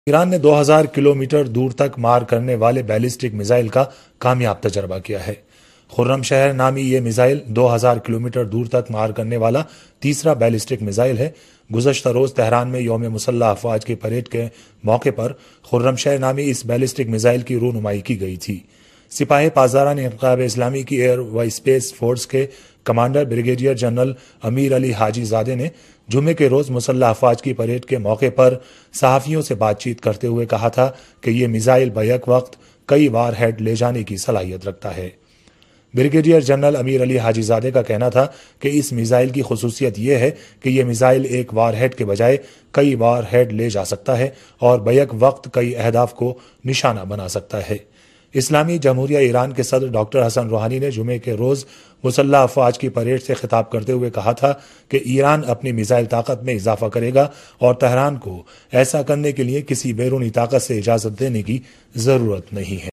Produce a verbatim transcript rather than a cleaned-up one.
ایران نے دو ہزار کلومیٹر دور تک مار کرنے والے بیلسٹک میزائل کا کامیاب تجربہ کیا ہے۔ خرم شہر نامی یہ میزائل دو ہزار کلومیٹر دور تک مار کرنے والا تیسرا بیلسٹک میزائل ہے۔ گزشتہ روز تہران میں یوم مسلح افواج کی پریڈ کے موقع پر خرم شہر نامی اس بیلسٹک میزائل کی رونمائی کی گئی تھی۔ سپاہ پاسداران انقلاب اسلامی کی ایئر و اسپیس فورس کے commander brigadier general Amir Ali Hajizadeh نے جمعے کے روز مسلح افواج کی پریڈ کے موقع پر صحافیوں سے بات چیت کرتے ہوئے کہا تھا کہ یہ میزائل بیک وقت کئی وار ہیڈ لے جانے کی صلاحیت رکھتا ہے۔ بریگیڈیئر جنرل امیر علی حاجی زادے کا کہنا تھا کہ اس میزائل کی خصوصیت یہ ہے کہ یہ میزائل ایک وار ہیڈ کے بجائے کئی وار ہیڈ لے جا سکتا ہے اور بیک وقت کئی اہداف کو نشانہ بنا سکتا ہے۔ اسلامی جمہوریہ ایران کے صدر ڈاکٹر حسن روحانی نے جمعے کے روز مسلح افواج کی پریڈ سے خطاب کرتے ہوئے کہا تھا کہ ایران اپنی میزائل طاقت میں اضافہ کرے گا اور تہران کو ایسا کرنے کے لیے کسی بیرونی طاقت سے اجازت دینے کی ضرورت نہیں ہے۔